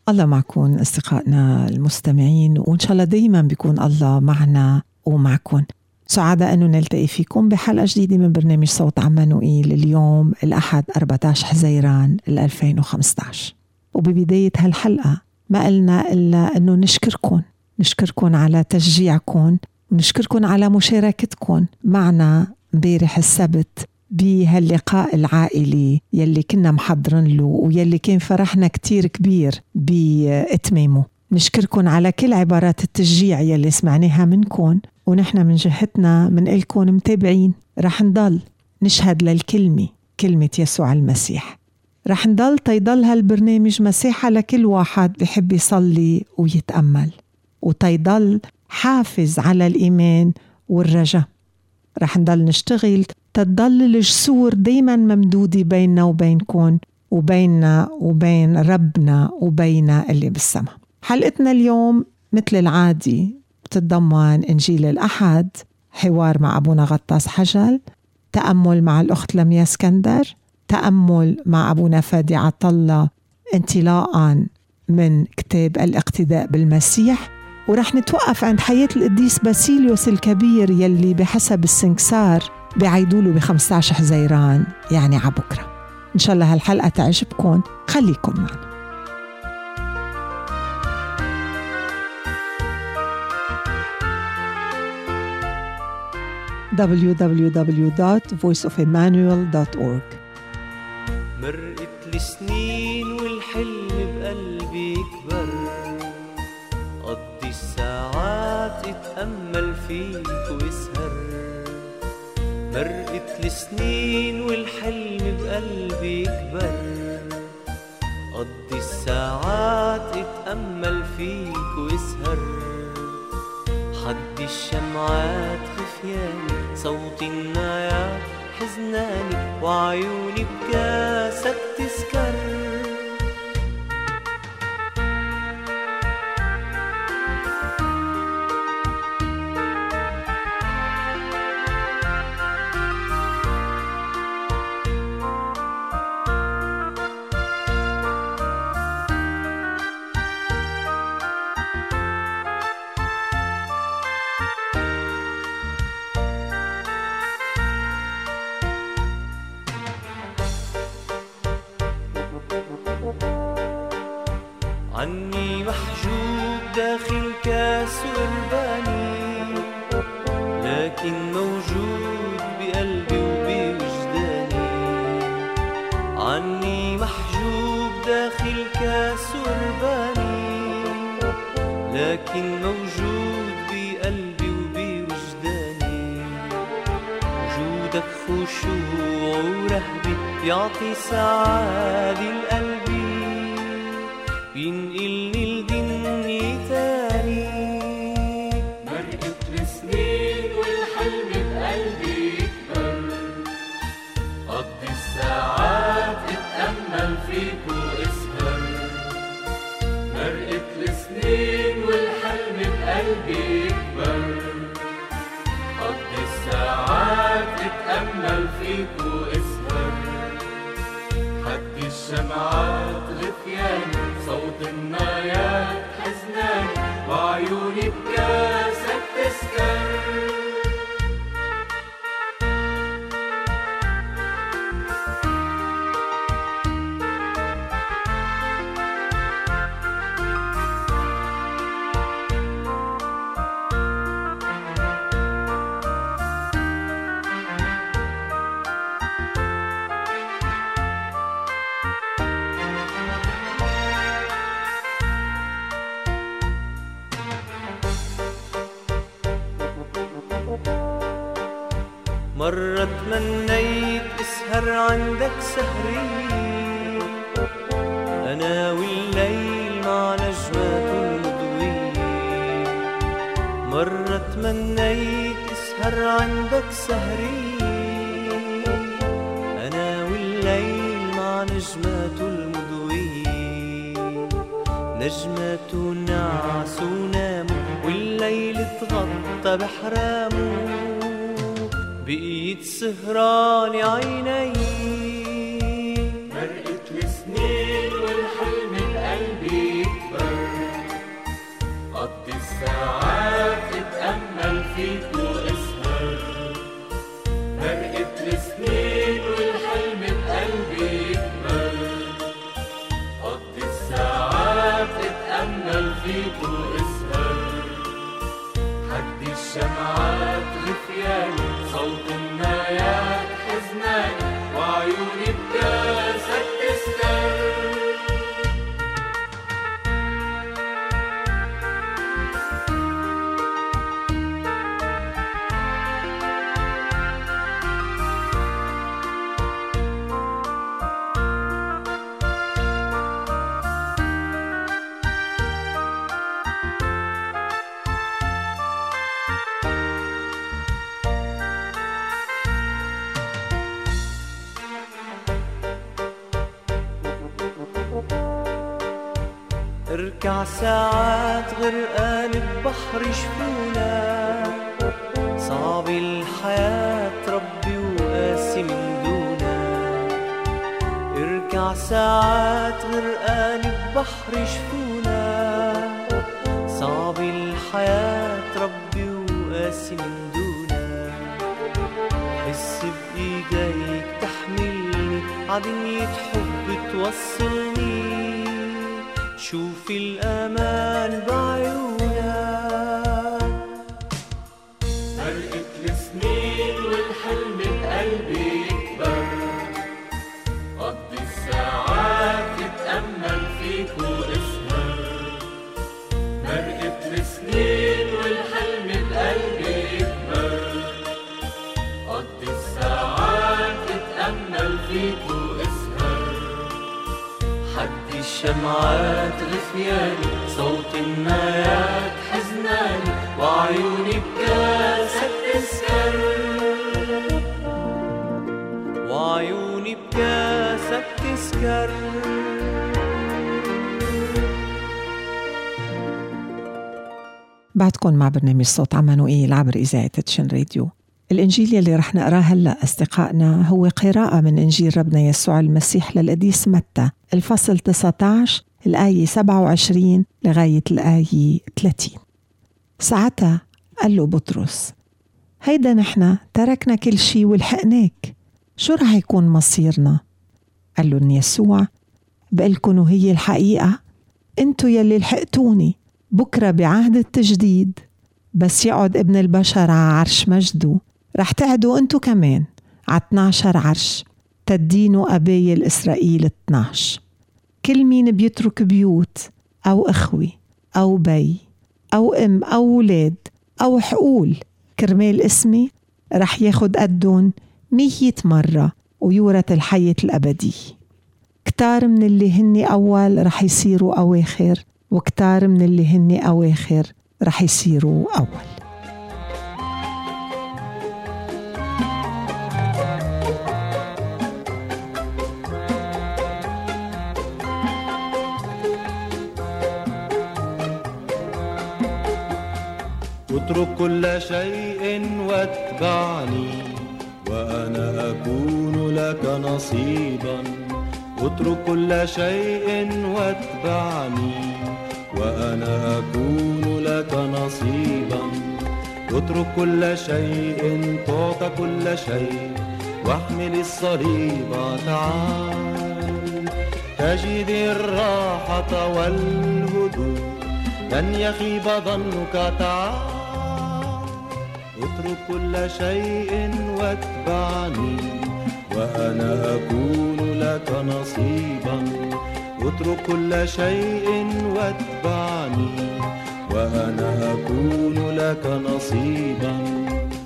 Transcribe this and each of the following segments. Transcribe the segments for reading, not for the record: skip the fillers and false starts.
الله معكم أصدقائنا المستمعين، وإن شاء الله دايما بيكون الله معنا ومعكم. سعادة أنه نلتقي فيكم بحلقة جديدة من برنامج صوت عمانوئيل اليوم الأحد 14 حزيران 2015. وببداية هالحلقة ما قلنا إلا أنه نشكركم على تشجيعكم، ونشكركم على مشاركتكم معنا امبارح السبت بهاللقاء العائلي يلي كنا محضرين له ويلي كان فرحنا كتير كبير بإتمامه. نشكركم على كل عبارات التشجيع يلي سمعناها منكم، ونحن من جهتنا منقلكم متابعين. رح نضل نشهد للكلمة، كلمة يسوع المسيح. رح نضل تيضل هالبرنامج مساحة لكل واحد بحب يصلي ويتأمل، وتيضل حافز على الإيمان والرجاء. رح نضل نشتغل تضل الجسور دايما ممدودة بيننا وبينكم، وبيننا وبين ربنا وبيننا اللي بالسماء. حلقتنا اليوم مثل العادي بتتضمن إنجيل الأحد، حوار مع أبونا غطاس حجل، تأمل مع الأخت لميا اسكندر، تأمل مع أبونا فادي عطلة انطلاقا من كتاب الاقتداء بالمسيح. ورح نتوقف عند حياة القديس باسيليوس الكبير يلي بحسب السنكسار بعيدوله ب15 حزيران، يعني عبكرة. إن شاء الله هالحلقة تعجبكم، خليكم معنا. www.voiceofemmanuel.org. مرقت السنين والحلم بقلبي يكبر، قضي الساعات اتأمل فيك واسهر. مرقت السنين والحلم بقلبي يكبر، قضي الساعات اتأمل فيك واسهر. حد الشمعات خفياني، صوت النايا حزناني، وعيوني بكاسك تسكر. عني محجوب داخل كاس قرباني، لكن موجود بقلبي وبوجداني. عني محجوب داخل كاس قرباني، لكن موجود بقلبي وبوجداني. وجودك خشوع ورهبة بيعطي سعادة لقلبي، ينقلني لدنيا تاني. مرقت السنين والحلم بقلبي يكبر، قضي الساعات اتأمل فيك واسهر. مرقت السنين والحلم بقلبي يكبر، قضي الساعات اتأمل فيك واسهر. حد الشمعات غثياني، صوت النايات حزناني، وعيوني بكاسك تسكر. مرة تمنيت اسهر عندك سهري، أنا والليل مع نجمات المضوية. مرة تمنيت اسهر عندك سهري، أنا والليل مع نجمات المضوية. نجمات نعس وناموا، والليل تغطى بحرامه، بقيت سهران عيني. مرقت السنين والحلم بقلبي الساعات اتأمل فيك واسهر، مرقت السنين والحلم بقلبي يكبر. قضي الساعات اتأمل فيك واسهر، حدي الشمعات غفياني، صوت النايات حزناني، وعيوني بكاسك تسكر. اركع ساعات غرقان ببحر شفونا، صعب الحياة ربي وقاسي من دونا. اركع ساعات غرقان ببحر شفونا، صعب الحياة ربي وقاسي من دونا. حس بإيديك تحملني عدنية حب توصلني، شوف الأمان بعيونك. مرقت السنين والحلم بقلبي يكبر، قضي الساعات اتأمل فيك واسهر. مرقت السنين والحلم بقلبي يكبر، قضي الساعات اتأمل فيك واسهر. حدي الشمعات غفياني، صوت النايات حزناني، وعيوني بكاسك تسكر. وعيوني بكاسك تسكر. بعدكم مع برنامج صوت عمانوئيل عبر إذاعة تدشن راديو. الإنجيل يلي رح نقراه هلأ أصدقائنا هو قراءة من إنجيل ربنا يسوع المسيح للقديس متى، الفصل 19 الآية 27 لغاية الآية 30. ساعتها قال له بطرس: هيدا نحنا تركنا كل شي ولحقناك، شو رح يكون مصيرنا؟ قال له يسوع: بقلكن وهي الحقيقة، انتو يلي لحقتوني، بكرة بعهد التجديد بس يقعد ابن البشر على عرش مجده، رح تعدوا انتو كمان على 12 عرش، تدينوا أبايل إسرائيل 12. كل مين بيترك بيوت أو أخوي أو بي أو أم أو ولاد أو حقول كرمال اسمي رح ياخد قدون 100 مرة ويورث الحياة الأبدية. كتار من اللي هني أول رح يصيروا أواخر، وكتار من اللي هني أواخر رح يصيروا أول. اترك كل شيء واتبعني وأنا أكون لك نصيبا. اترك كل شيء واتبعني وأنا أكون لك نصيبا. اترك كل شيء تعطى كل شيء واحمل الصليب تعال، تجد الراحة والهدوء لن يخيب ظنك تعال. اترك كل شيء واتبعني وأنا أكون لك نصيبا. اترك كل شيء واتبعني وأنا أكون لك نصيبا.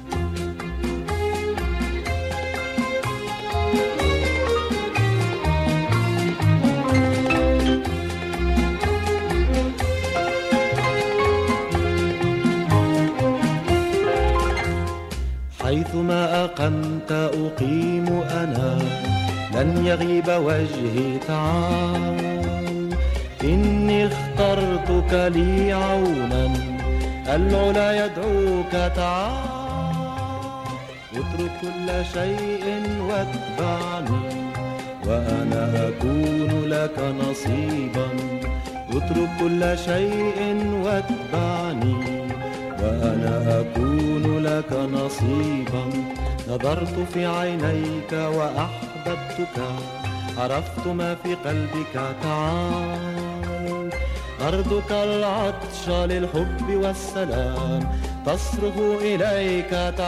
حيثما أقمت أقيم أنا، لن يغيب وجهي تعال. إني اخترتك لي عونا، العلا يدعوك تعال. اترك كل شيء واتبعني وأنا أكون لك نصيبا. اترك كل شيء واتبعني وأنا أكون لك نصيبا. نظرت في عينيك وأحببتك، عرفت ما في قلبك. تعال أرضك العطش للحب والسلام تصرخ إليك.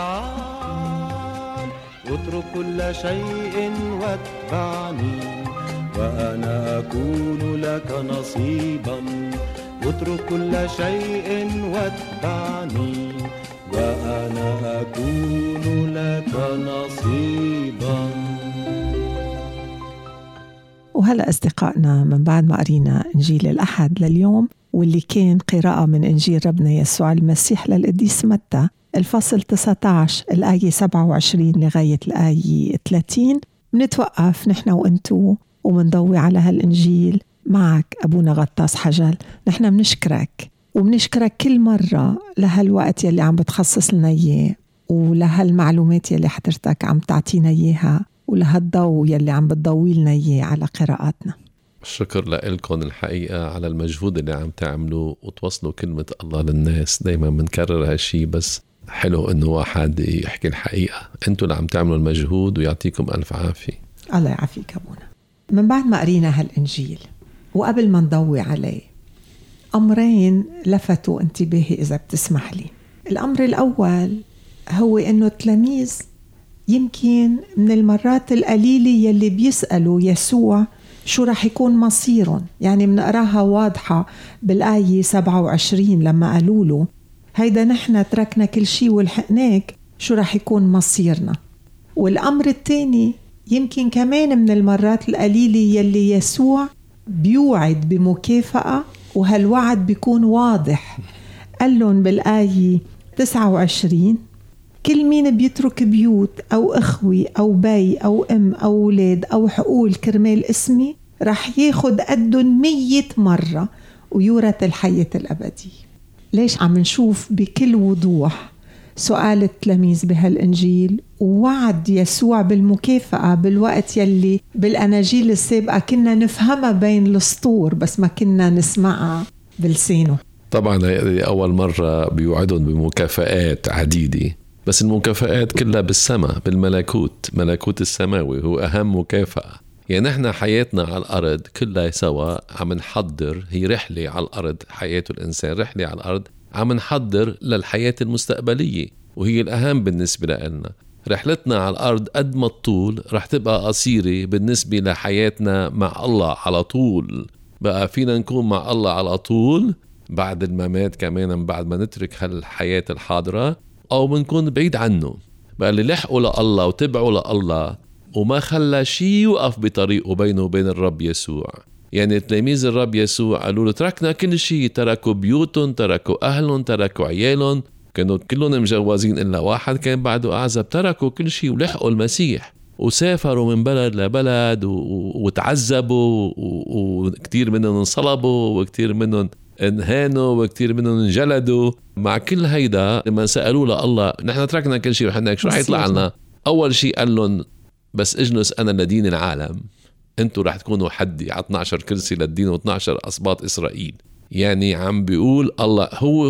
تعال اترك كل شيء واتبعني، وأنا أكون لك نصيبا. اترك كل شيء واتبعني، وأنا أكون لك نصيبا. وهلأ أصدقائنا، من بعد ما قرينا إنجيل الأحد لليوم، واللي كان قراءة من إنجيل ربنا يسوع المسيح للقديس متى الفصل 19 الآية 27 لغاية الآية 30، بنتوقف نحن وإنتو ومنضوي على هالإنجيل معك أبونا غطاس حجل. نحن بنشكرك وبنشكرك كل مرة لهالوقت يلي عم بتخصص لنا إياه، ولهالمعلومات يلي حضرتك عم تعطينا إياها، ولهالضوء يلي عم بتضوي لنا إياه على قراءاتنا. الشكر لكم الحقيقة على المجهود اللي عم تعملوا وتوصلوا كلمة الله للناس. دايما بنكرر هالشي، بس حلو إنه واحد يحكي الحقيقة. أنتوا اللي عم تعملوا المجهود، ويعطيكم ألف عافية. الله يعافيك أبونا. من بعد ما قرينا هالإنجيل وقبل ما نضوي عليه، أمرين لفتوا انتباهي إذا بتسمح لي. الأمر الأول هو إنه التلاميذ يمكن من المرات القليلة يلي بيسألوا يسوع شو رح يكون مصيرهم. يعني منقراها واضحة بالآية 27 لما قالوا له هيدا نحن تركنا كل شيء ولحقناك، شو رح يكون مصيرنا. والأمر الثاني يمكن كمان من المرات القليلة يلي يسوع بيوعد بمكافأة، وهالوعد بيكون واضح. قال لهم بالآية 29 كل مين بيترك بيوت أو أخوي أو بي أو أم أو أولاد أو حقول كرمال اسمي رح ياخد قدن 100 مرة ويورث الحياة الأبدية. ليش عم نشوف بكل وضوح سؤال التلاميذ بهالإنجيل ووعد يسوع بالمكافأة بالوقت يلي بالأناجيل السابقة كنا نفهمها بين السطور بس ما كنا نسمعها بلسانه. طبعا أول مرة بيوعدهم بمكافآت عديدة، بس المكافآت كلها بالسماء، بالملكوت، ملكوت السماوي هو أهم مكافأة. يعني نحن حياتنا على الأرض كلها سوا عم نحضر، هي رحلة على الأرض، حياة الإنسان رحلة على الأرض، عم نحضر للحياة المستقبلية، وهي الأهم بالنسبة لنا. رحلتنا على الأرض قد ما الطول رح تبقى قصيرة بالنسبة لحياتنا مع الله على طول. بقى فينا نكون مع الله على طول بعد الممات كمان، بعد ما نترك هالحياة الحاضرة، أو بنكون بعيد عنه. بقى اللي لحقوا لله وتبعوا لله وما خلى شيء يوقف بطريقه بينه وبين الرب يسوع. يعني تلاميذ الرب يسوع قالوا له تركنا كل شيء، تركوا بيوتهم، تركوا أهلهم، تركوا عيالهم، كانوا كلهم مجوزين إلا واحد كان بعده أعزب. تركوا كل شيء ولحقوا المسيح وسافروا من بلد لبلد وتعذبوا، وكتير منهم انصلبوا، وكتير منهم انهانوا، وكتير منهم انجلدوا. مع كل هيدا لما سألوا الله نحن تركنا كل شيء وحناك شو رح يطلع لنا؟ أول شيء قال لهم بس اجلس أنا لدين العالم، انتوا رح تكونوا حدي على 12 كرسي للدين و12 أسباط إسرائيل. يعني عم بيقول الله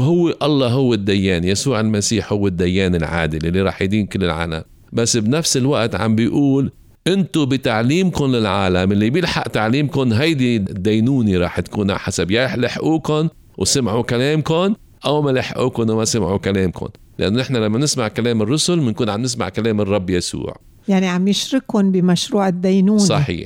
هو الديان، يسوع المسيح هو الديان العادل اللي رح يدين كل العالم. بس بنفس الوقت عم بيقول انتوا بتعليمكم للعالم اللي بيلحق تعليمكم هيدي الدينوني رح تكون حسب يا لحقوكم وسمعوا كلامكم أو ما لحقوكم وما سمعوا كلامكم. لأن نحن لما نسمع كلام الرسل بنكون عم نسمع كلام الرب يسوع. يعني عم يشركون بمشروع الدينوني.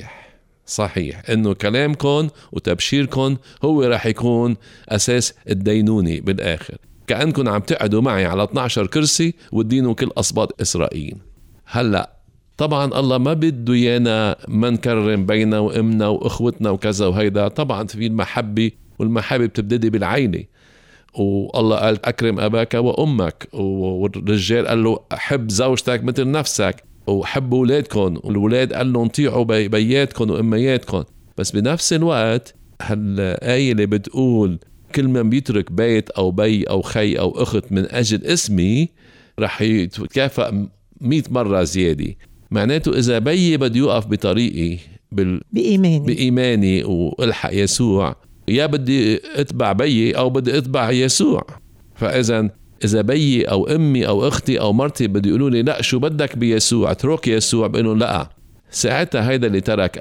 صحيح إنه كلامكم وتبشيركم هو رح يكون أساس الدينوني بالآخر. كأنكم عم تقعدوا معي على 12 كرسي وتدينوا كل أسباط إسرائيل. هلأ طبعا الله ما بده يانا ما نكرم بينا وإمنا وإخوتنا وكذا وهيدا. طبعا في المحبة، والمحبة بتبتدي بالعيلة. والله قال أكرم أباك وأمك، والرجال قال له أحب زوجتك مثل نفسك، وحبوا أولادكم، والولاد قال له انطيعوا بياتكم وأمياتكم. بس بنفس الوقت هالآية اللي بتقول كل من بيترك بيت أو بي أو خي أو أخت من أجل اسمي رح يتكافئ 100 مرة زيادة. معناته إذا بي بده يوقف بطريقي بإيماني وألحق يسوع، يا بدي أتبع بي أو بدي أتبع يسوع. فإذا إذا بيي أو أمي أو أختي أو مرتي بدي يقولوا لي لا شو بدك بيسوع، اترك يسوع، بقولوا لا. ساعتها هيدا اللي ترك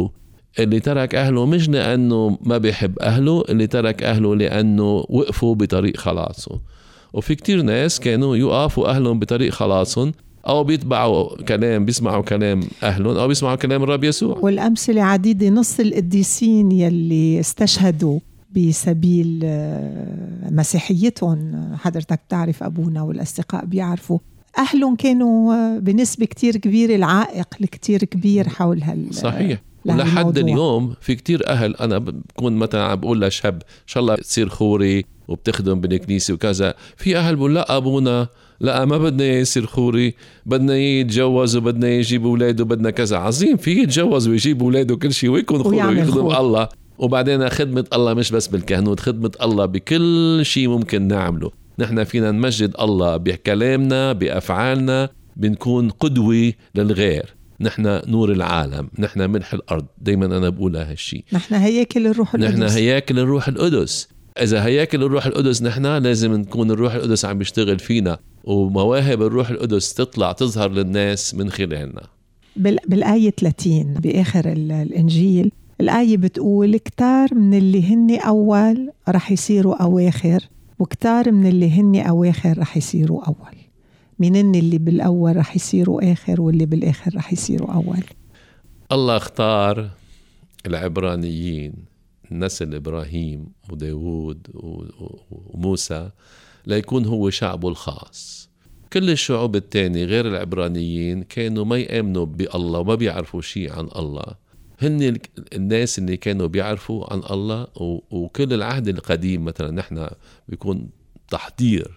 أهله مش لأنه ما بيحب أهله، اللي ترك أهله لأنه وقفوا بطريق خلاصه. وفي كتير ناس كانوا يقفوا أهلهم بطريق خلاصهم، أو بيسمعوا كلام أهلهم، أو بيسمعوا كلام الرب يسوع. والأمثلة عديدة. نص القديسين يلي استشهدوا بسبيل مسيحيتهم، حضرتك بتعرف أبونا والأصدقاء بيعرفوا، أهلهم كانوا بنسبة كتير كبيرة العائق الكتير كبير حول صحيح. ولحد اليوم في كتير أهل، أنا بكون مثلا عم بقول لشاب إن شاء الله تصير خوري وبتخدم بالكنيسة وكذا، في أهل بقول لا أبونا لا ما بدنا يصير خوري، بدنا يتجوز وبدنا يجيب أولاده وبدنا كذا. عظيم، في يتجوز ويجيب أولاده وكل شيء ويكون خوري ويخدم الله. وبعدين خدمة الله مش بس بالكهنوت، خدمة الله بكل شيء ممكن نعمله. نحن فينا نمجد الله بكلامنا بأفعالنا، بنكون قدوة للغير. نحن نور العالم، نحن ملح الأرض. دايما أنا بقولها هالشيء، نحن هياكل الروح القدس. نحن هياكل الروح القدس. إذا هياكل الروح القدس نحن لازم نكون الروح القدس عم بيشتغل فينا، ومواهب الروح القدس تطلع تظهر للناس من خلالنا. بالآية 30 بآخر الإنجيل، الآية بتقول كتار من اللي هن أول رح يصيروا أواخر، وكتار من اللي هن أواخر رح يصيروا أول. مين اللي بالأول رح يصيروا آخر واللي بالآخر رح يصيروا أول؟ الله اختار العبرانيين، نسل إبراهيم وداود وموسى، ليكون هو شعبه الخاص. كل الشعوب التانية غير العبرانيين كانوا ما يآمنوا بالله وما بيعرفوا شيء عن الله. هن الناس اللي كانوا بيعرفوا عن الله. وكل العهد القديم مثلا نحن بيكون تحضير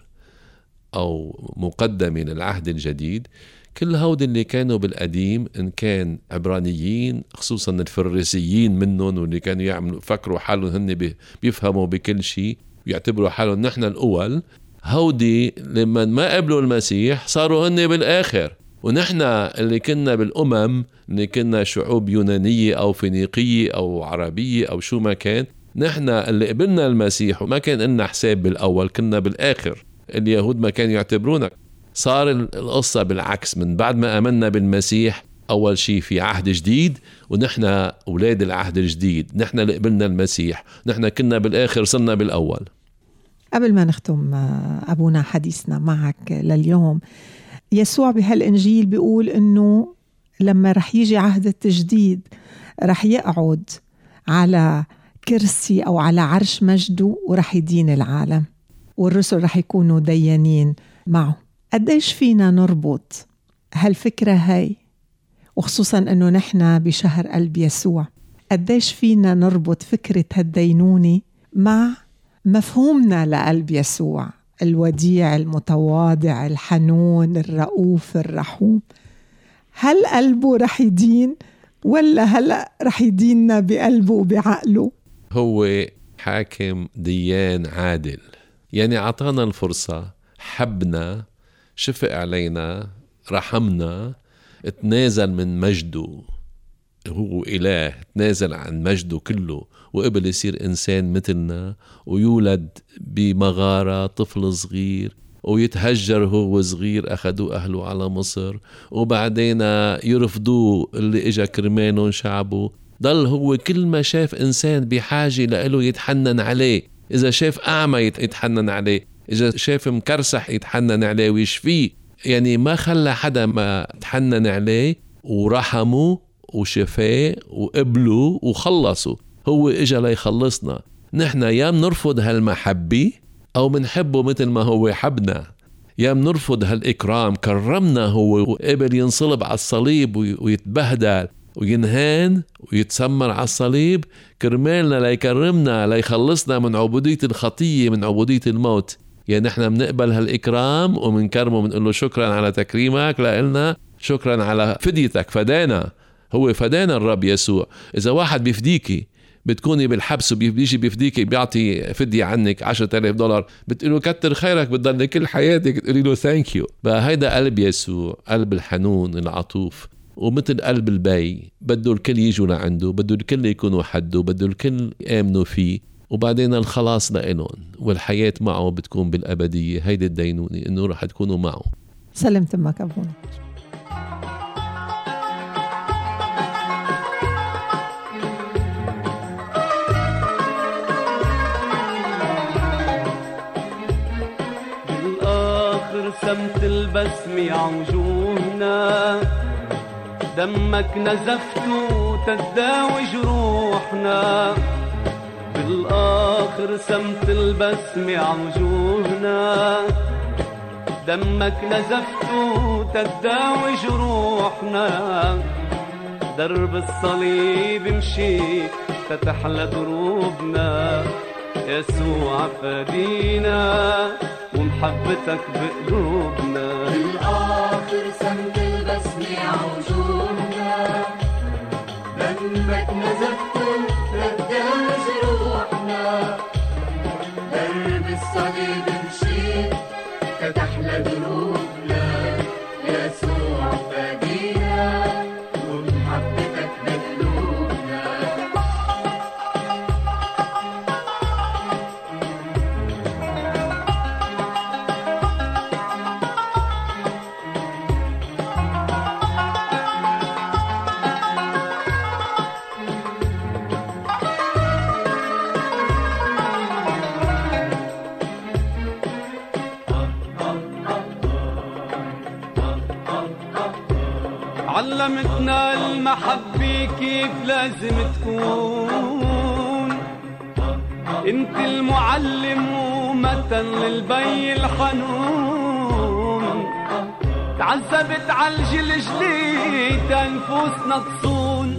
أو مقدمة للعهد الجديد. كل هود اللي كانوا بالقديم إن كان عبرانيين، خصوصا الفريسيين منهم، واللي كانوا يعملوا فكروا حالهم هن بيفهموا بكل شيء ويعتبروا حالهم نحن الأول، هودي لما ما قبلوا المسيح صاروا هن بالآخر. ونحن اللي كنا بالأمم، اللي كنا شعوب يونانية أو فينيقية أو عربية أو شو ما كان، نحن اللي قبلنا المسيح وما كان لنا حساب بالأول كنا بالآخر. اليهود ما كانوا يعتبرونا. صار القصة بالعكس، من بعد ما آمنا بالمسيح أول شيء في عهد جديد، ونحن أولاد العهد الجديد، نحن اللي قبلنا المسيح، نحن كنا بالآخر صرنا بالأول. قبل ما نختم أبونا حديثنا معك لليوم، يسوع بهالإنجيل بيقول إنه لما رح يجي عهد التجديد رح يقعد على كرسي أو على عرش مجده ورح يدين العالم، والرسل رح يكونوا ديانين معه. قديش فينا نربط هالفكرة هاي، وخصوصا أنه نحن بشهر قلب يسوع، قديش فينا نربط فكرة هالدينونة مع مفهومنا لقلب يسوع الوديع المتواضع الحنون الرؤوف الرحوم؟ هل قلبه رح يدين ولا هلأ رح يديننا بقلبه وبعقله؟ هو حاكم ديان عادل، يعني عطانا الفرصة، حبنا، شفق علينا، رحمنا، تنازل من مجده. هو إله تنازل عن مجده كله وقبل يصير إنسان مثلنا، ويولد بمغارة طفل صغير، ويتهجر هو صغير، أخذوا أهله على مصر، وبعدين يرفضوه اللي إجا كرمانهم شعبه. ضل هو كل ما شاف إنسان بحاجة لإله يتحنن عليه. إذا شاف أعمى يتحنن عليه، إذا شاف مكرسح يتحنن عليه ويشفيه. يعني ما خلى حدا ما تحنن عليه ورحمه وشفاه وقبله وخلصه. هو إجا ليخلصنا. نحن يا منرفض هالمحبة أو منحبه مثل ما هو حبنا، يا منرفض هالإكرام، كرمنا هو وقبل ينصلب على الصليب ويتبهدل وينهان ويتسمر على الصليب كرمالنا ليكرمنا ليخلصنا من عبودية الخطية، من عبودية الموت. يعني نحن منقبل هالإكرام ومنكرمه، منقول له شكرا على تكريمك لنا، شكرا على فديتك، فدانا. هو فدانا الرب يسوع. إذا واحد بيفديكي بتكوني بالحبس وبيجي بيفديكي بيعطي فدية عنك $10,000، بتقوله كتر خيرك، بتضل كل حياتك تقولي له ثانك يو. فهيدا قلب يسوع، قلب الحنون العطوف، ومثل قلب البي بده الكل يجوا لعنده، بده الكل يكونوا حده، بده الكل يآمنوا فيه، وبعدين الخلاص لإلهم والحياة معه بتكون بالأبدية. هيدي الدينونة إنه رح تكونوا معه. سلمت أمك أبونا. بالآخر سمت البسمة عوجوهنا، دمك نزفته تداوي جروحنا. بالآخر سمت البسمة عوجوهنا، دمك نزفته تداوي جروحنا. درب الصليب مشي تتحلى دروبنا، يسوع فدينا ومحبتك بقلوبنا. بالآخر سمت البسمة عوجوهنا، دمك نزفته تداوي جروحنا. درب الصليب مشي تتحلى دروبنا، يسوع فدينا ومحبتك بقلوبنا. علمتنا المحبة كيف لازم تكون، انت المعلم ومثل للبي الحنون. تعذبت عالجل جليد نفوسنا تصون،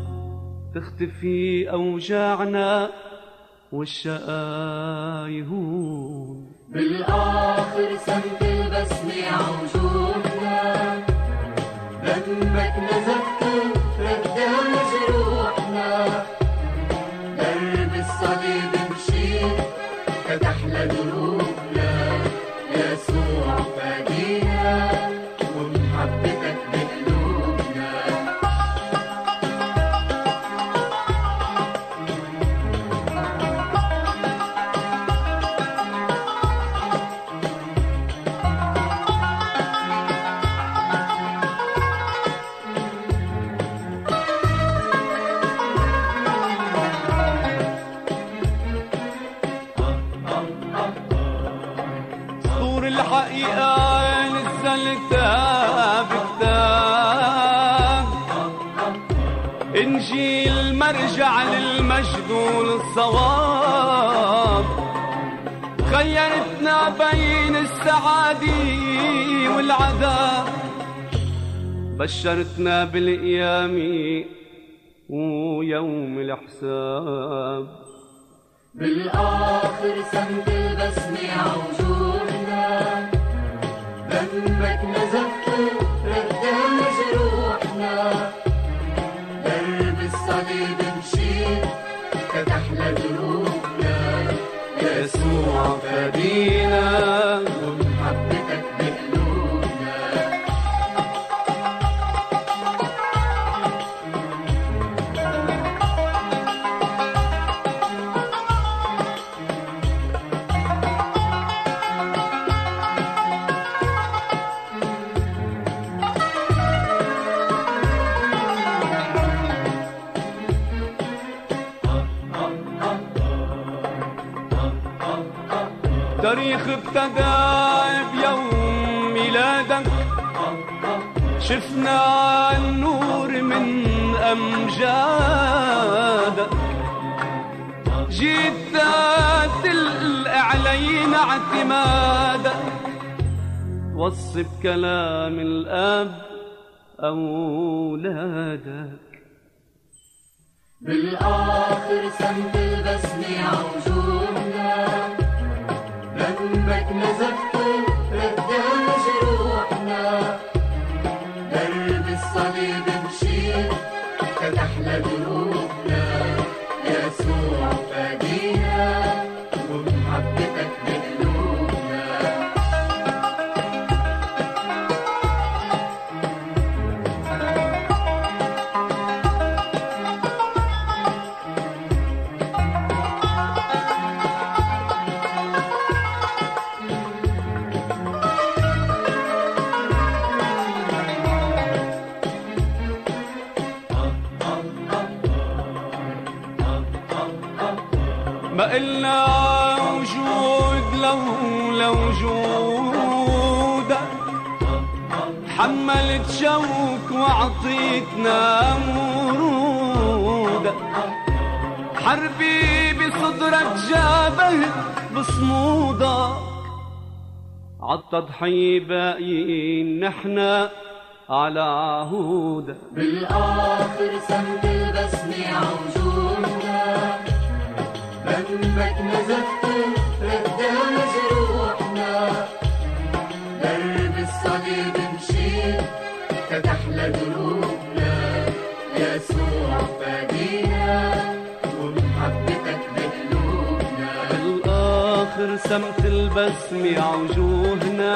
تختفي أوجاعنا والشقا يهون. بالآخر سمت البسمة عوجوهنا، دمك نزفته تداوي جروحنا. درب الصليب مشي تتحلى دروبنا، يسوع فدينا ومحبتك بقلوبنا. الحقيقة نزلتها بكتاب، إنجيل مرجع للمجد وللصواب. خيرتنا بين السعادة والعذاب، بشرتنا بالقيامة ويوم الحساب. بالآخر سمت البسمة عوجوهنا، دمك نزفته تداوي جروحنا. درب الصليب مشي تتحلى دروبنا، يسوع فدينا ومحبتك بقلوبنا. تاريخ ابتدى بيوم ميلادك، شفنا النور من أمجادك. جيت تلق علينا اعتمادك، وصف كلام الأب أولادك. بالآخر سمت البسمة عوجوهنا، دمك نزفته تداوي جروحنا. درب الصليب مشي تتحلى دروبنا، يسوع فدينا ومحبتك بقلوبنا. ما إلنا وجود لولا وجودك، حملت شوك وعطيتنا مرودك، حربي بصدرك جابهت بصمودك، عالتضحية باقيين نحنا على عهودك. بالآخر سمت البسمة عوجودنا، دمك نزفت ردى مجروحنا، درب الصليب مشيت فتحلى دروبنا، يسوع فادينا ومحبتك بقلوبنا. بالآخر سمت البسمة عوجوهنا،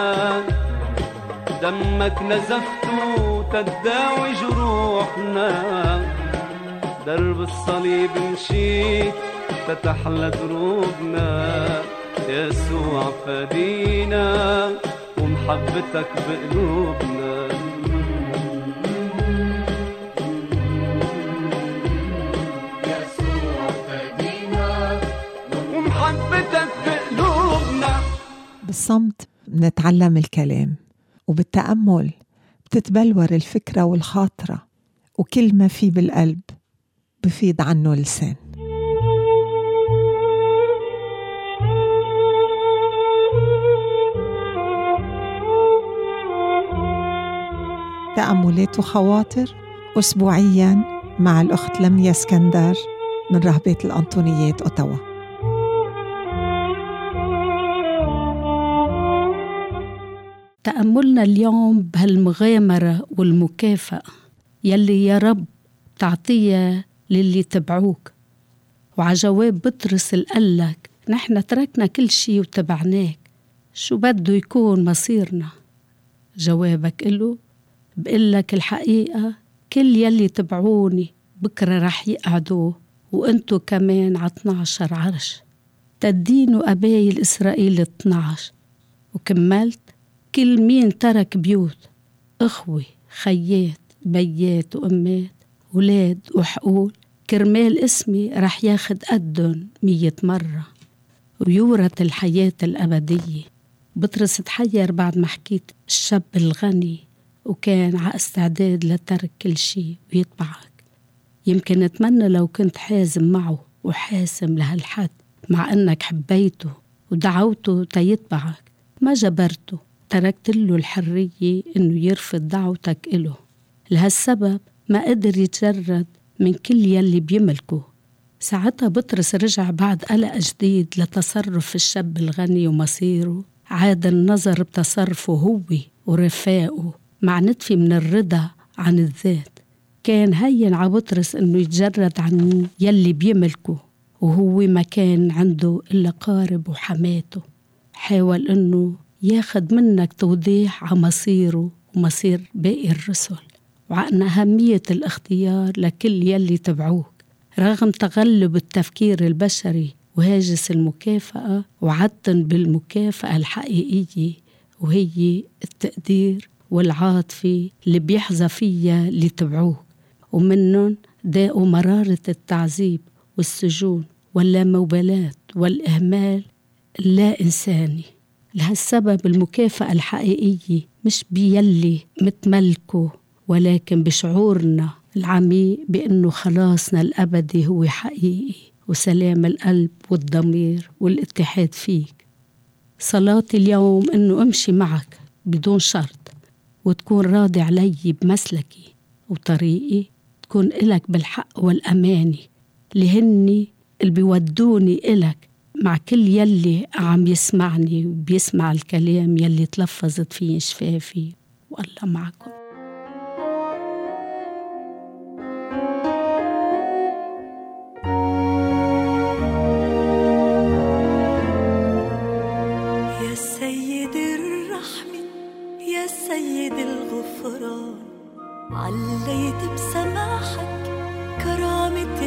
دمك نزفته تداوي جروحنا، درب الصليب مشيت فتحلى دروبنا، يسوع فادينا ومحبتك بقلوبنا. يسوع فادينا ومحبتك بقلوبنا. بالصمت بنتعلم الكلام، وبالتأمل بتتبلور الفكرة والخاطرة، وكل ما في بالقلب بفيض عنه لسان. تأملات وخواطر أسبوعياً مع الأخت لميا اسكندر من رهبة الأنطونيات أوتاوا. تأملنا اليوم بهالمغامرة والمكافأة يلي يا رب تعطيها للي تبعوك. وعجواب بطرس القلك نحن تركنا كل شي وتبعناك، شو بده يكون مصيرنا؟ جوابك إله بقلك الحقيقة، كل يلي تبعوني بكرة رح يقعدوا وانتو كمان ع 12 عرش، تدينوا قبايل إسرائيل 12. وكملت كل مين ترك بيوت، أخوة خيات بيات وأمات ولاد وحقول، كرمال اسمي رح ياخد قدن 100 مرة ويورث الحياة الأبدية. بطرس تحير بعد ما حكيت الشاب الغني وكان ع استعداد لترك كل شي ويتبعك. يمكن أتمنى لو كنت حازم معه وحاسم لهالحد، مع أنك حبيته ودعوته تيتبعك، ما جبرته، تركت له الحرية إنه يرفض دعوتك إله. لهالسبب ما قدر يتجرد من كل يلي بيملكه. ساعتها بطرس رجع بعد قلق جديد لتصرف الشاب الغني ومصيره، عاد النظر بتصرفه هو ورفاقه مع نتفة من الرضا عن الذات. كان هين ع بطرس إنه يتجرد عن يلي بيملكه وهو ما كان عنده إلا قارب وحماته. حاول إنه ياخد منك توضيح عن مصيره ومصير باقي الرسل، وعن أهمية الاختيار لكل يلي تبعوك رغم تغلب التفكير البشري وهاجس المكافأة، وعدتن بالمكافأة الحقيقية وهي التقدير والعاطفة اللي بيحظى فيها اللي تبعوك، ومنن داقوا مرارة التعذيب والسجون واللامبالاة والإهمال اللا إنساني. لهالسبب المكافأة الحقيقية مش بيلي متملكه، ولكن بشعورنا العميق بأنه خلاصنا الأبدي هو حقيقي، وسلام القلب والضمير والاتحاد فيك. صلاتي اليوم أنه أمشي معك بدون شرط، وتكون راضي علي بمسلكي وطريقي، تكون إلك بالحق والأماني اللي هني اللي بيودوني إلك، مع كل يلي عم يسمعني وبيسمع الكلام يلي تلفظت فيه شفافي. والله معكم. يا سيد الرحمة يا سيد الغفران، عليت بسماحك كرامة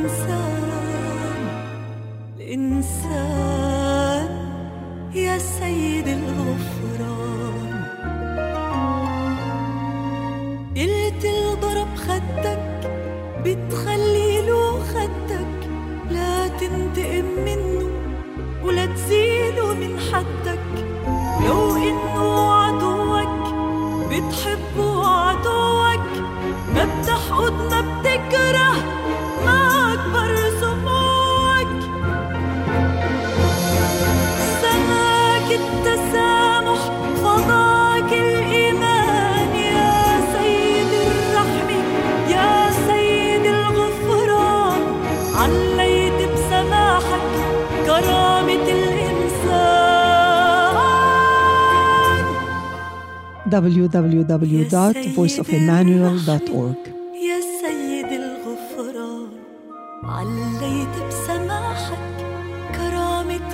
الإنسان يا سيد الغفران. قلت الضرب خدك بتخلي له خدك، لا تنتقم مني www.voiceofemmanuel.org. يا سيد الغفران عليت بسماحك كرامة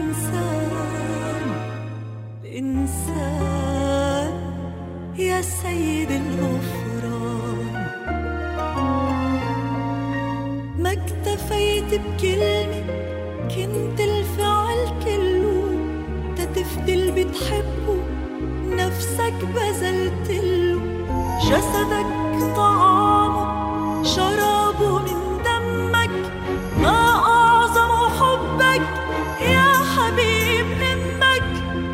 الإنسان يا سيد الغفران. ما اكتفيت بكلمة كنت الفعل كله تتفدي اللي بتحبه نفسك بذلتله. جسدك طعامه شرابه من دمك ما أعظم حبك يا حبيب أمك.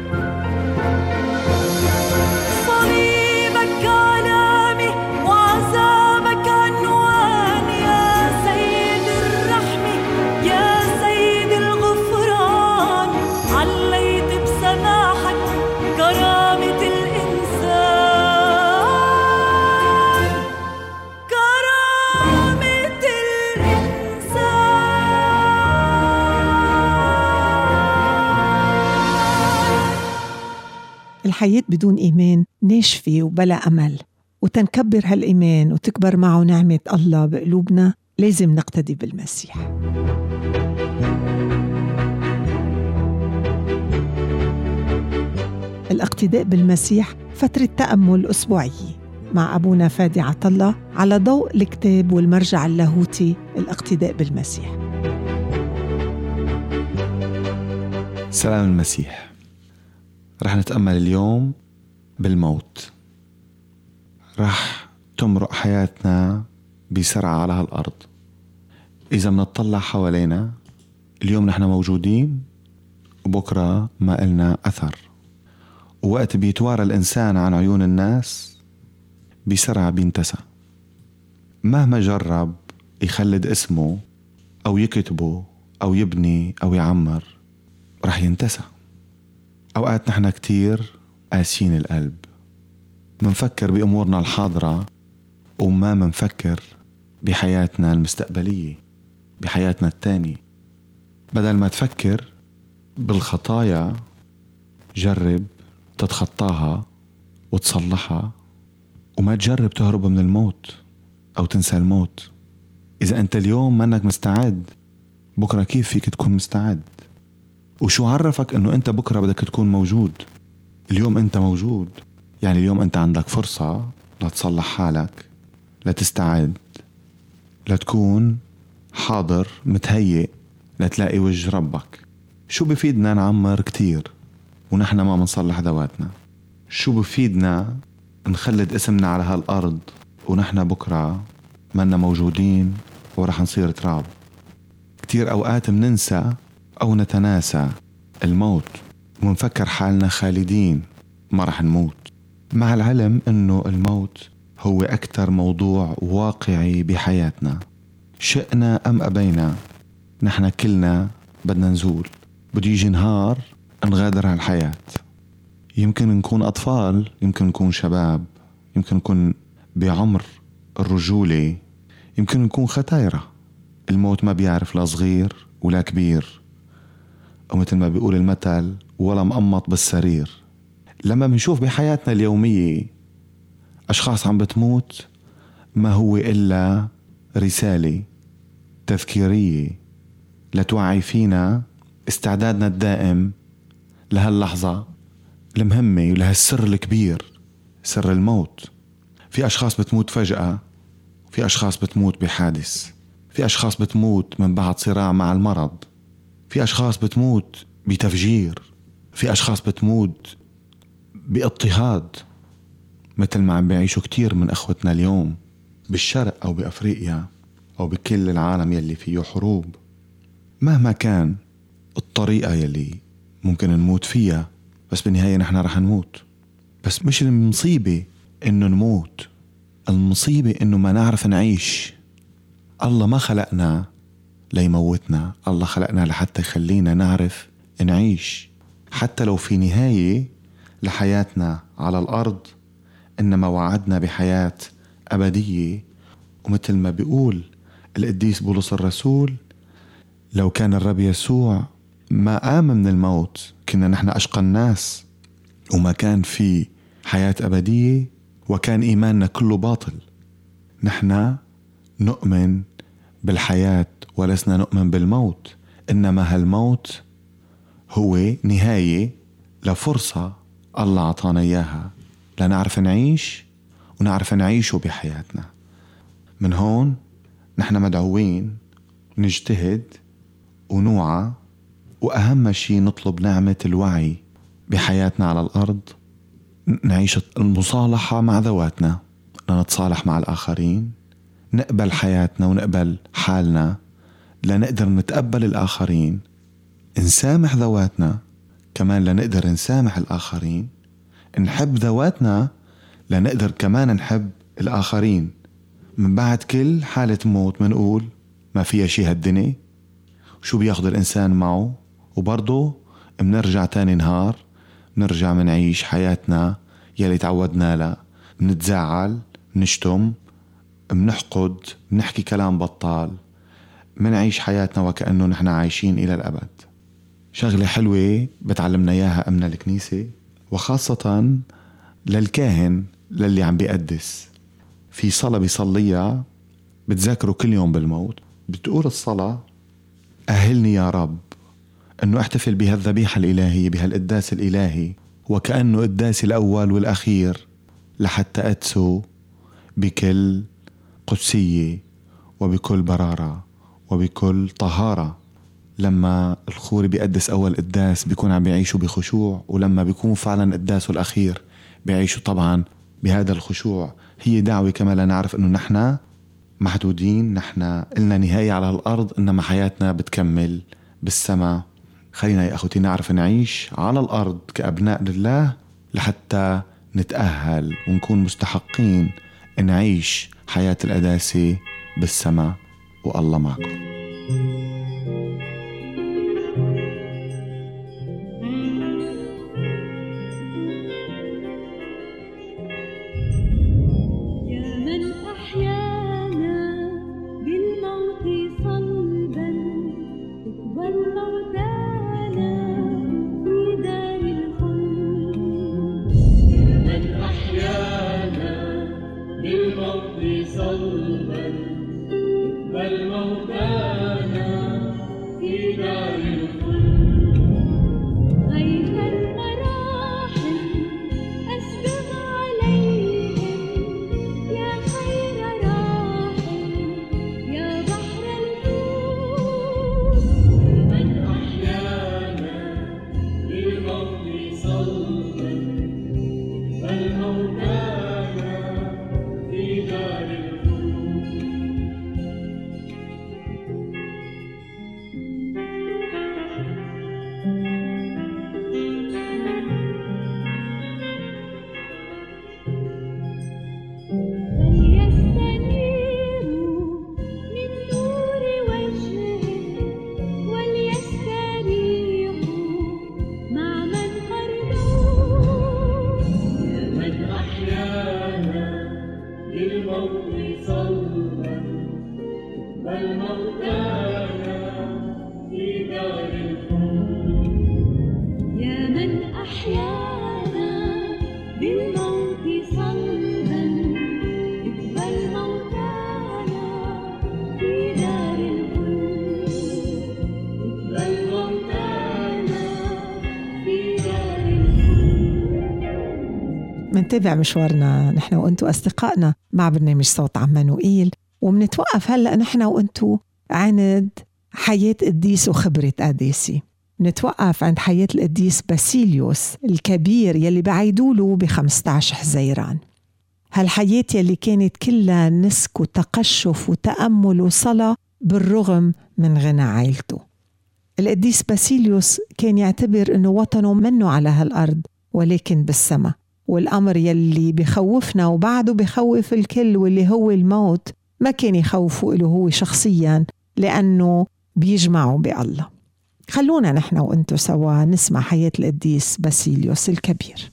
صليبك علامة وعذابك عنوان يا سيد الرحمة يا سيد الغفران. عليت بسماحك كرامة الإنسان كرامة الإنسان. الحياة بدون إيمان ناشفة وبلا أمل، وتنكبر هالإيمان وتكبر معه نعمة الله بقلوبنا لازم نقتدي بالمسيح. الاقتداء بالمسيح فترة تأمل أسبوعية مع أبونا فادي عطلة على ضوء الكتاب والمرجع اللاهوتي الاقتداء بالمسيح. سلام المسيح. رح نتأمل اليوم بالموت. رح تمرق حياتنا بسرعة على هالأرض. إذا منطلع حوالينا اليوم نحن موجودين وبكرة ما إلنا أثر، ووقت بيتوارى الإنسان عن عيون الناس بسرعة بينتسى. مهما جرب يخلد اسمه أو يكتبه أو يبني أو يعمر رح ينتسى. أوقات نحن كتير قاسين القلب، منفكر بأمورنا الحاضرة وما منفكر بحياتنا المستقبلية، بحياتنا التانية. بدل ما تفكر بالخطايا جرب تتخطاها وتصلحها، وما تجرب تهرب من الموت أو تنسى الموت. إذا أنت اليوم منك مستعد بكرة كيف فيك تكون مستعد؟ وشو عرفك أنه أنت بكرة بدك تكون موجود؟ اليوم أنت موجود، يعني اليوم أنت عندك فرصة لتصلح حالك، لتستعد، لتكون حاضر متهيئ لتلاقي وجه ربك. شو بفيدنا نعمر كتير ونحن ما منصلح ذواتنا؟ شو بفيدنا نخلد اسمنا على هالأرض ونحن بكرة منا موجودين ورح نصير تراب؟ كتير أوقات مننسى أو نتناسى الموت ونفكر حالنا خالدين ما رح نموت، مع العلم أنه الموت هو أكتر موضوع واقعي بحياتنا. شئنا أم أبينا نحن كلنا بدنا نزول. بده يجي نهار نغادر هالحياة. يمكن نكون أطفال، يمكن نكون شباب، يمكن نكون بعمر الرجولة، يمكن نكون ختايرة. الموت ما بيعرف لا صغير ولا كبير، ومثل ما بيقول المثل ولا مقمط بالسرير. لما بنشوف بحياتنا اليومية أشخاص عم بتموت ما هو إلا رسالة تذكيرية لتوعي فينا استعدادنا الدائم لهاللحظة المهمة ولهالسر الكبير، سر الموت. في أشخاص بتموت فجأة، في أشخاص بتموت بحادث، في أشخاص بتموت من بعد صراع مع المرض، في أشخاص بتموت بتفجير، في أشخاص بتموت باضطهاد مثل ما عم بيعيشوا كتير من أخوتنا اليوم بالشرق أو بأفريقيا أو بكل العالم يلي فيه حروب. مهما كان الطريقة يلي ممكن نموت فيها، بس بالنهاية نحن رح نموت. بس مش المصيبة إنه نموت، المصيبة إنه ما نعرف نعيش. الله ما خلقنا ليموتنا، الله خلقنا لحتى يخلينا نعرف نعيش، حتى لو في نهاية لحياتنا على الأرض إنما وعدنا بحياة أبدية. ومثل ما بيقول القديس بولس الرسول، لو كان الرب يسوع ما قام من الموت كنا نحن أشقى الناس، وما كان في حياة أبدية وكان إيماننا كله باطل. نحن نؤمن بالحياة ولسنا نؤمن بالموت، إنما هالموت هو نهاية لفرصة الله عطانا إياها لنعرف نعيش ونعرف نعيشه بحياتنا. من هون نحن مدعوين نجتهد ونوعى، وأهم شيء نطلب نعمة الوعي بحياتنا على الأرض، نعيش المصالحة مع ذواتنا، نتصالح مع الآخرين، نقبل حياتنا ونقبل حالنا لنقدر نتقبل الآخرين، نسامح ذواتنا كمان لنقدر نسامح الآخرين، نحب ذواتنا لنقدر كمان نحب الآخرين. من بعد كل حالة موت منقول ما فيها شي هالدنيا، شو بياخد الإنسان معه، وبرضه منرجع تاني نهار نرجع منعيش حياتنا يلي تعودنا لها، منتزعل، منشتم، منحقد، منحكي كلام بطال، منعيش حياتنا وكأنه نحن عايشين إلى الأبد. شغلة حلوة بتعلمنا إياها أمنا الكنيسة، وخاصة للكاهن للي عم بيقدس. في صلاة بيصليها بتذكره كل يوم بالموت، بتقول الصلاة: أهلني يا رب أنه أحتفل بهالذبيحة الإلهية، بهالقداس الإلهي، وكأنه قداسي الأول والأخير، لحتى أدسه بكل قدسية وبكل برارة وبكل طهارة. لما الخوري بيقدس أول قداس بيكون عم بيعيشوا بخشوع، ولما بيكون فعلا قداسه الأخير بيعيشوا طبعا بهذا الخشوع. هي دعوة كما لنعرف أنه نحن محدودين، نحن إلنا نهاية على الأرض، إنما حياتنا بتكمل بالسماء. خلينا يا أخوتي نعرف نعيش على الأرض كأبناء لله لحتى نتأهل ونكون مستحقين نعيش حياة القداسة بالسماء. والله معكم. منتابع مشوارنا نحن وأنتوا أصدقائنا مع برنامج صوت عمانوئيل، ومنتوقف هلأ نحن وأنتوا عند حياة قديس وخبرة قداسي. نتوقف عند حياة القديس باسيليوس الكبير يلي بعيدوله ب15 حزيران. هالحياة يلي كانت كلها نسك وتقشف وتأمل وصلاة بالرغم من غنى عائلته. القديس باسيليوس كان يعتبر أنه وطنه منه على هالأرض ولكن بالسماء، والأمر يلي بخوفنا وبعده بخوف الكل واللي هو الموت ما كان يخوفه له هو شخصيا لأنه بيجمعه بالله. خلونا نحن وأنتوا سوا نسمع حياة القديس باسيليوس الكبير.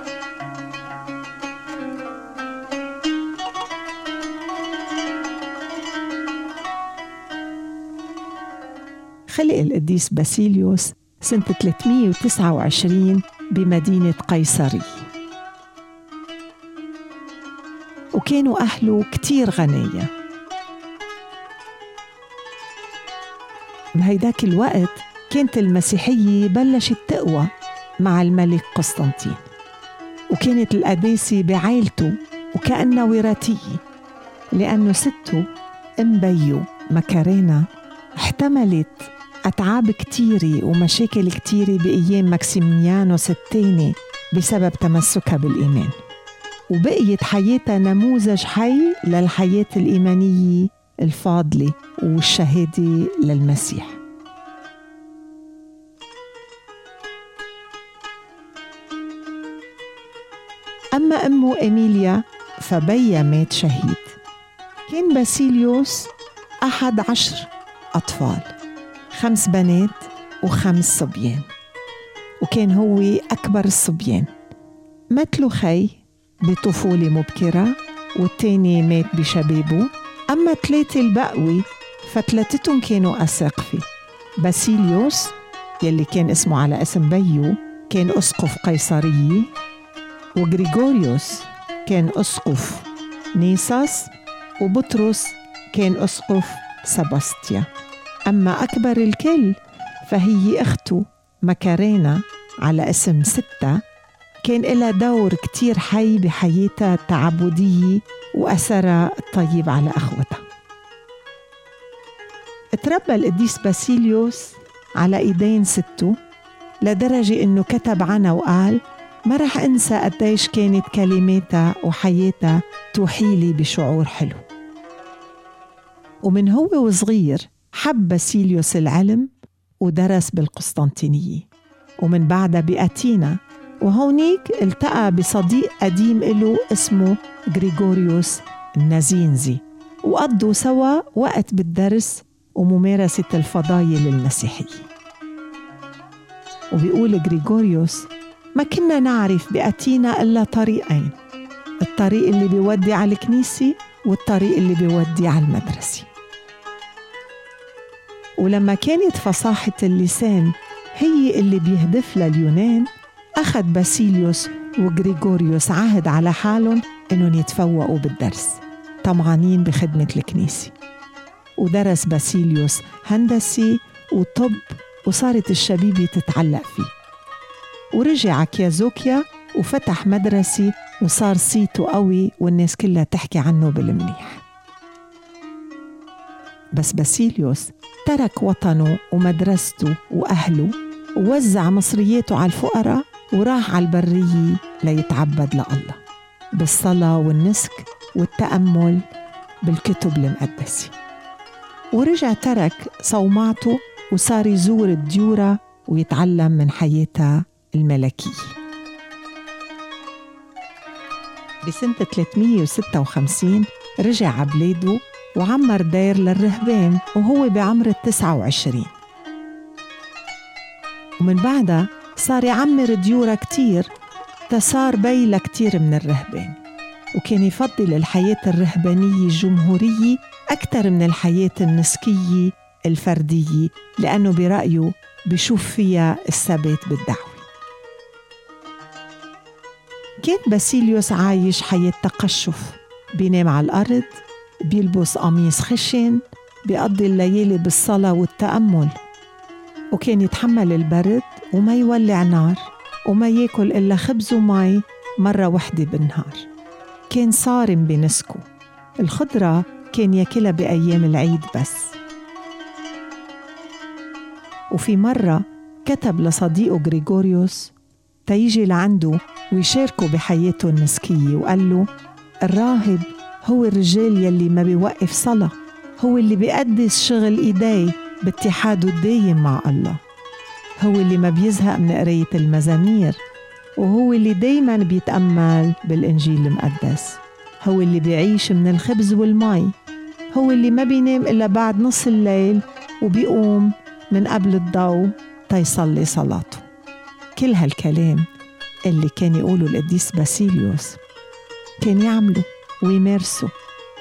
خلق القديس باسيليوس سنة 329 بمدينة قيصرية. وكانوا أهله كتير غنية. بهيداك الوقت كانت المسيحية بلشت تقوى مع الملك قسطنطين، وكانت القداسة بعائلته وكأنها وراثية، لأنه سته أم بيو مكارينا احتملت أتعاب كتيرة ومشاكل كتيرة بأيام ماكسيميانوس الثاني بسبب تمسكها بالإيمان، وبقيت حياتها نموذج حي للحياة الإيمانية الفاضلة والشهادة للمسيح. أما أمه إيميليا فبيا مات شهيد. كان باسيليوس 11 أطفال، 5 بنات و5 صبيان، وكان هو أكبر الصبيان. مات له خي بطفولة مبكرة والتاني مات بشبابه. أما 3 البقوي فتلاتتهم كانوا أساقفة. باسيليوس يلي كان اسمه على اسم بيو كان أسقف قيصرية، وغريغوريوس كان أسقف نيساس، وبطرس كان أسقف سباستيا. أما أكبر الكل فهي أخته مكارينا على اسم 6 كان لها دور كتير حي بحياتها التعبدية وأثرها الطيب على أخوتها. اتربى القديس باسيليوس على إيدين سته لدرجة إنه كتب عنها وقال: ما رح أنسى قديش كانت كلماتها وحياتها توحيلي بشعور حلو. ومن هو وصغير حب باسيليوس العلم ودرس بالقسطنطينية، ومن بعدها بأتينا، وهونيك التقى بصديق قديم له اسمه غريغوريوس النازينزي، وقضوا سوا وقت بالدرس وممارسة الفضائل المسيحية. وبيقول غريغوريوس: ما كنا نعرف بأتينا إلا طريقين، الطريق اللي بيودي على الكنيسة والطريق اللي بيودي على المدرسة. ولما كانت فصاحة اللسان هي اللي بيهدف لها اليونان، أخذ باسيليوس وغريغوريوس عهد على حالهم إنهم يتفوقوا بالدرس، طمعانين بخدمة الكنيسة. ودرس باسيليوس هندسي وطب، وصارت الشبيبة تتعلق فيه. ورجع كيازوكيا وفتح مدرسة، وصار صيته قوي والناس كلها تحكي عنه بالمنيح. بس باسيليوس ترك وطنه ومدرسته وأهله ووزع مصرياته على الفقراء، وراح على البرية ليتعبد لله بالصلاة والنسك والتأمل بالكتب المقدسة. ورجع ترك صومعته وصار يزور الديورة ويتعلم من حياتها الملكية. بسنة 356 رجع عبلاده وعمر دير للرهبان وهو بعمر 29. ومن بعدها صار يعمر ديورة كتير تصار بي لكتير من الرهبان، وكان يفضل الحياة الرهبانية الجمهورية أكثر من الحياة النسكية الفردية، لأنه برأيه بشوف فيها الثبات بالدعوة. كان باسيليوس عايش حياة تقشف، بينام على الأرض، بيلبس قميص خشن، بيقضي الليالي بالصلاة والتأمل، وكان يتحمل البرد وما يولع نار وما ياكل إلا خبز ومي مرة واحدة بالنهار. كان صارم بنسكه، الخضرة كان ياكلها بأيام العيد بس. وفي مرة كتب لصديقه غريغوريوس تيجي لعنده ويشاركه بحياته النسكية، وقال له: الراهب هو الرجال يلي ما بيوقف صلاة، هو اللي بيقدس شغل إيديه باتحاده الدايم مع الله، هو اللي ما بيزهق من قراية المزامير، وهو اللي دايما بيتأمل بالإنجيل المقدس، هو اللي بيعيش من الخبز والمي، هو اللي ما بينام إلا بعد نص الليل وبيقوم من قبل الضوء تيصلي صلاته. كل هالكلام اللي كان يقوله القديس باسيليوس كان يعمله ويمارسه.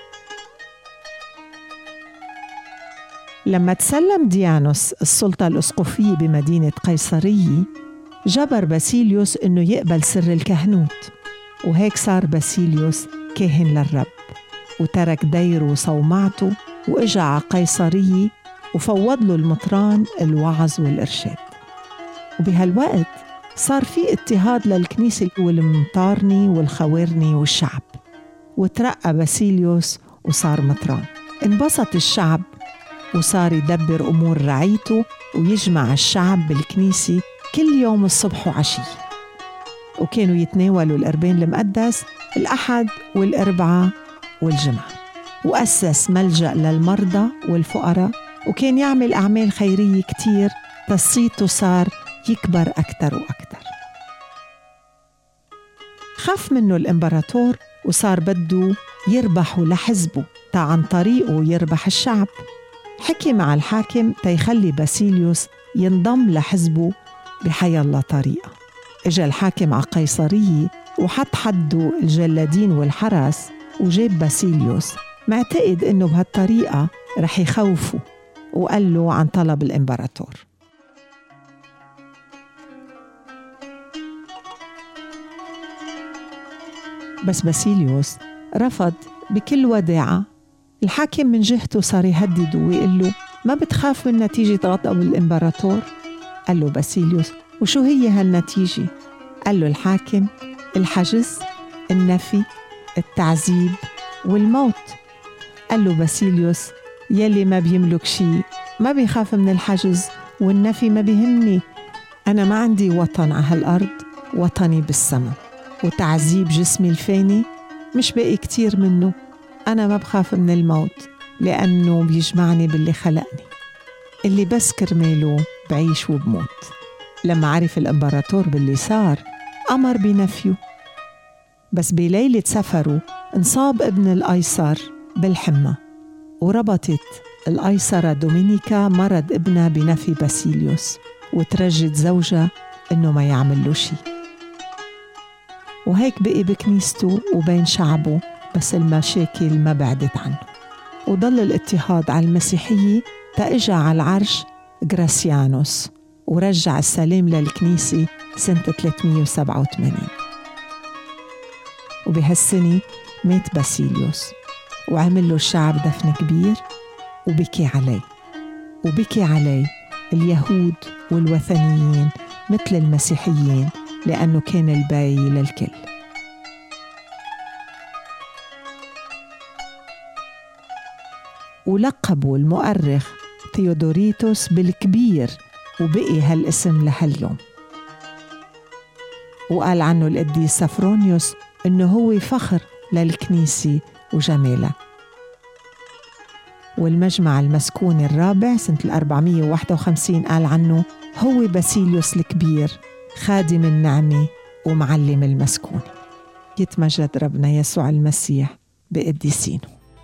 لما تسلم ديانوس السلطة الأسقفية بمدينة قيصرية، جبر باسيليوس إنه يقبل سر الكهنوت، وهيك صار باسيليوس كاهن للرب، وترك ديره وصومعته وإجا على قيصرية وفوض له المطران الوعظ والإرشاد. وبهالوقت صار في اضطهاد للكنيسة والمطارني والخوارني والشعب، وترقى باسيليوس وصار مطران. انبسط الشعب وصار يدبر أمور رعيته ويجمع الشعب بالكنيسة كل يوم الصبح وعشية، وكانوا يتناولوا القربان المقدس الأحد والأربعاء والجمعة. وأسس ملجأ للمرضى والفقراء، وكان يعمل أعمال خيرية كتير تصيته صار يكبر أكتر وأكتر. خاف منه الإمبراطور وصار بده يربحه لحزبه تا عن طريقه يربح الشعب. حكي مع الحاكم تيخلي باسيليوس ينضم لحزبه بحي الله طريقة. اجا الحاكم على قيصرية وحط حده الجلادين والحرس وجاب باسيليوس، معتقد انه بهالطريقة رح يخوفه، وقال له عن طلب الإمبراطور. بس باسيليوس رفض بكل وداعة. الحاكم من جهته صار يهدده ويقول له ما بتخاف من نتيجة غضب الإمبراطور؟ قال له باسيليوس وشو هي هالنتيجة؟ قال له الحاكم الحجز، النفي، التعذيب والموت. قال له باسيليوس يلي ما بيملك شيء ما بيخاف من الحجز والنفي، ما بيهمني. أنا ما عندي وطن على هالأرض، وطني بالسما، وتعذيب جسمي الفاني مش باقي كتير منه. أنا ما بخاف من الموت لأنه بيجمعني باللي خلقني، اللي بس كرماله بعيش وبموت. لما عرف الإمبراطور باللي صار أمر بنفيه. بس بليلة سفره انصاب ابن الأيسر بالحمى، وربطت الأيسرة دومينيكا مرض ابنها بنفي باسيليوس، وترجت زوجها إنه ما يعمل له شي. وهيك بقي بكنيسته وبين شعبه، بس المشاكل ما بعدت عنه، وضل الاضطهاد على المسيحية تأجى على العرش غراسيانوس، ورجع السلام للكنيسة سنة 387. وبهالسنة مات باسيليوس، وعمل له الشعب دفن كبير وبكي عليه. وبكي عليه اليهود والوثنيين مثل المسيحيين، لأنه كان الباي للكل. ولقبوا المؤرخ ثيودوريتوس بالكبير، وبقي هالاسم لهاليوم. وقال عنه القديس سفرونيوس إنه هو فخر للكنيسة وجمالها. والمجمع المسكوني الرابع سنة 451 قال عنه هو باسيليوس الكبير، خادم النعمة ومعلم المسكون. يتمجد ربنا يسوع المسيح بقديسينه.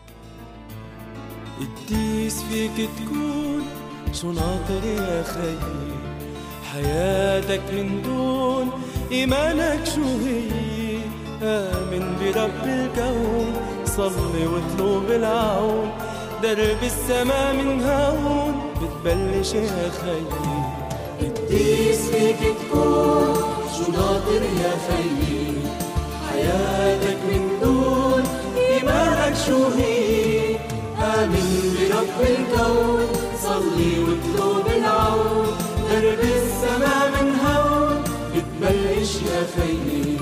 قديس فيك تكون، شو ناطر يا خيي، حياتك من دون إيمانك شو هي؟ آمن برب الكون، صلي واطلب العون، درب السما من هون بتبلش يا خيي. قديس فيك تكون، شو ناطر يا خيي، حياتك من دون إيمانك شو هي؟ آمن برب الكون، صلي واطلب العون، درب السما من هون بتبلش يا خيي.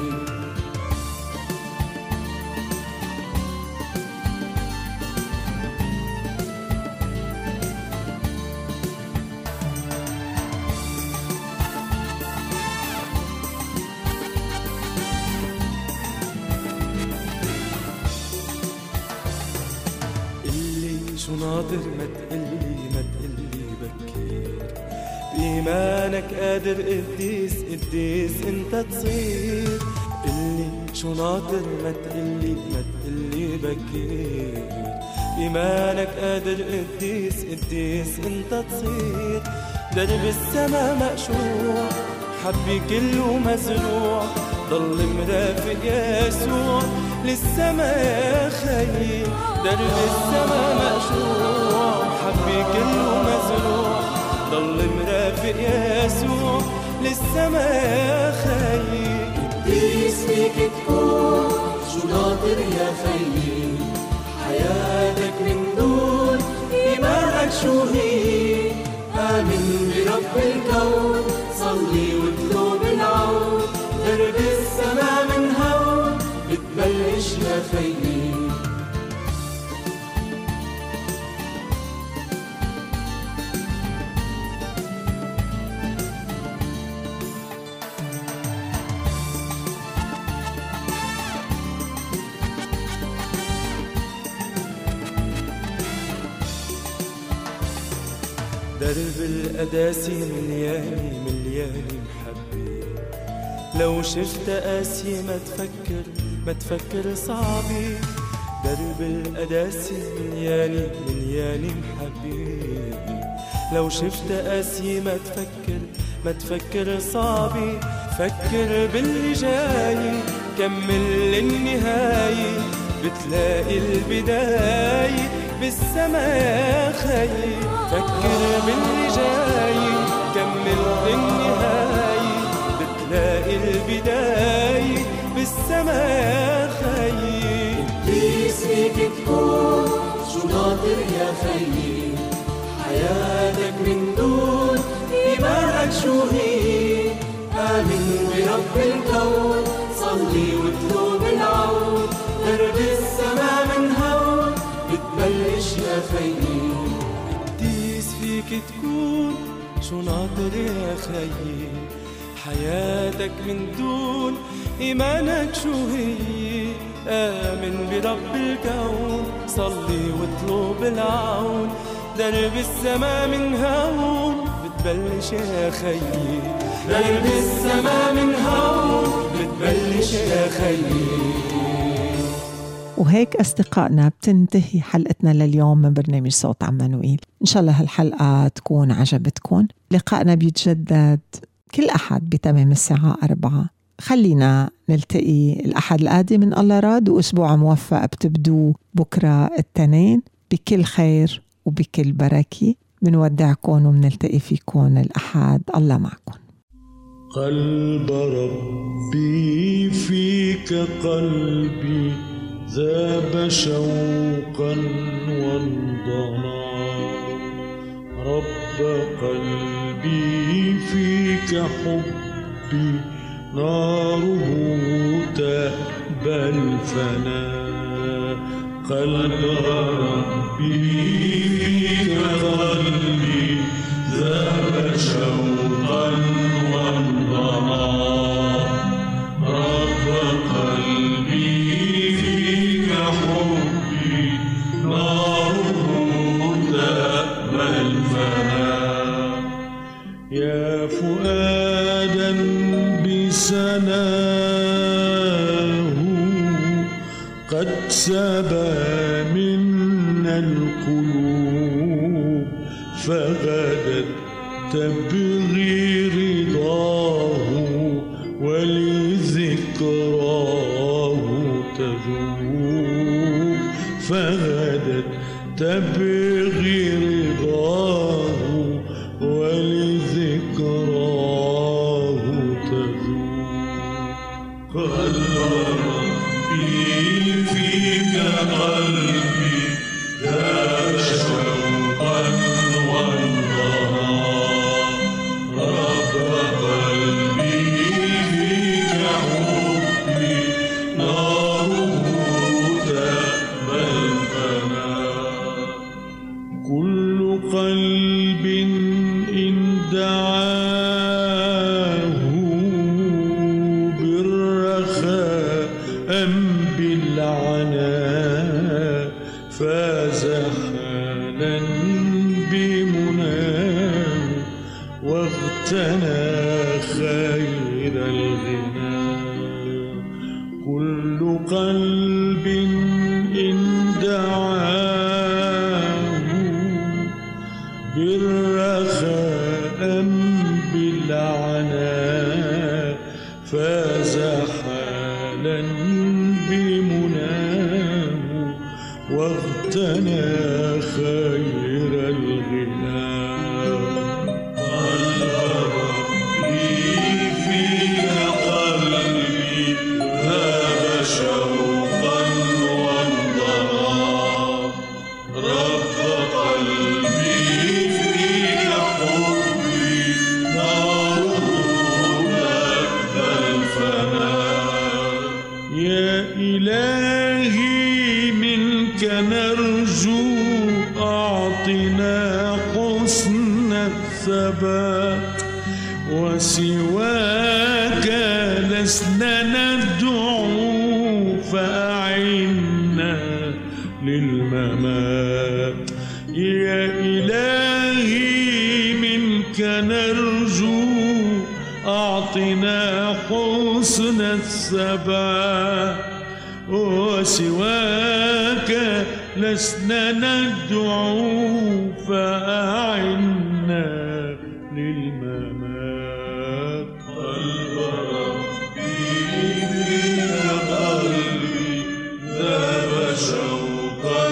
شو ناطر ما تقلي بكير، بإيمانك قادر قديس انت تصير. قلي شو ناطر ما تقلي بكير، بإيمانك قادر قديس انت تصير. درب السما مقشوع، حبي كله مزروع، ضل مرافق يسوع للسما يا خيي. درب السما مقشوع، حبي كله مزروع، ضل مرافق يسوع للسما يا خيي. قديس فيك تكون، شو ناطر يا خيي؟ حياتك من دون إيمانك شو هي؟ آمن برب الكون، صلي واطلب العون، درب السما من هون بتبلش يا خيي. درب القداسي ملياني ملياني محبة، لو شفت قاسي ما تفكر صعبي. درب القداسي ملياني ملياني محبة، لو شفت قاسي ما تفكر صعبي. فكر باللي جاي، كمل للنهاية، بتلاقي البداية بالسما يا خيي. فكر باللي جاي، كمل للنهاية، بتلاقي البداية بالسما يا خيي. قديس فيك تكون شو ناطر يا خيي؟ حياتك من دون إيمانك شو هي؟ آمن برب الكون، صلي واطلب العون، درب السما من هون بتبلش يا خيي. قديس فيك تكون شو ناطر يا خيي؟ حياتك من دون إيمانك شو هي؟ آمن برب الكون، صلي واطلب العون، درب السما من هون بتبلش يا خيي. درب السما من هون بتبلش يا خيي. وهيك أصدقائنا بتنتهي حلقتنا لليوم من برنامج صوت عمانوئيل. إن شاء الله هالحلقة تكون عجبتكم. لقائنا بيتجدد كل أحد بتمام الساعة 4. خلينا نلتقي الأحد القادم من الله راد، وأسبوع موفق بتبدو بكرة الاثنين بكل خير وبكل بركة. منودعكم ومنلتقي فيكم الأحد. الله معكم. قلب ربي فيك قلبي، ذاب شوقا وانضنى. رب قلبي فيك حبي، ناره تهبى الفناء. قلب ربي فيك قلبي، ذاب شوقا وانضنى. رب قلبي فيك حبي، ناره تهبى الفناء. يا فؤادا بسناه قد سبى منا القلوب، فغدت تبغي رضاه ولذكراه تذوب. فغدت تبغي رضاه ولذكراه تذوب. قلب ربي فيك قلبي، ذاب شوقا وانضنى. رب قلبي فيك حبي، ناره تهبى الفناء. كل قلب إن دعاه بالرخاء أم بالعناء، فاز حالا بمناه واغتنى خير الغناء. كل قلب إن دعاه بالرخاء أم بالعناء، فاز حالا بمناه واغتنى خير الغناء. قلب ربي فيك قلبي، ذاب شوقا يا إلهي منك نرجو أعطنا حسن الثبات وسواك لسنا ندعو فأعنا للممات يا إلهي منك نرجو أعطنا حسن الثبات وسواك لسنا ندعو فأعنا للممات قلب ربي فيك قلبي ذاب شوقا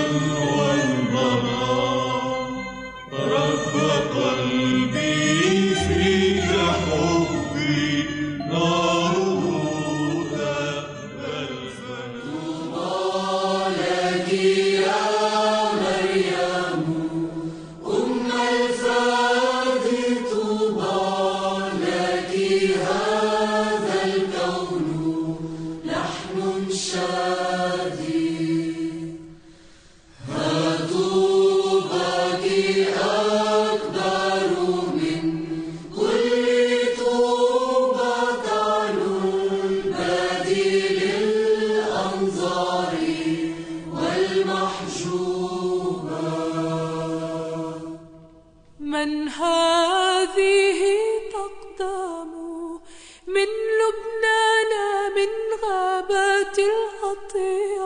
وانضرى رب قلبي فيك حبي ناره ذاب الفناء لك يا مريم أم الفؤاد طوبى لك هذا الكون لحن شادي طوباك أكبر من كل طوبى تعلو البديل الأنظار والمحجوبة من هذه تقدم من لبنان من غابات الأطيار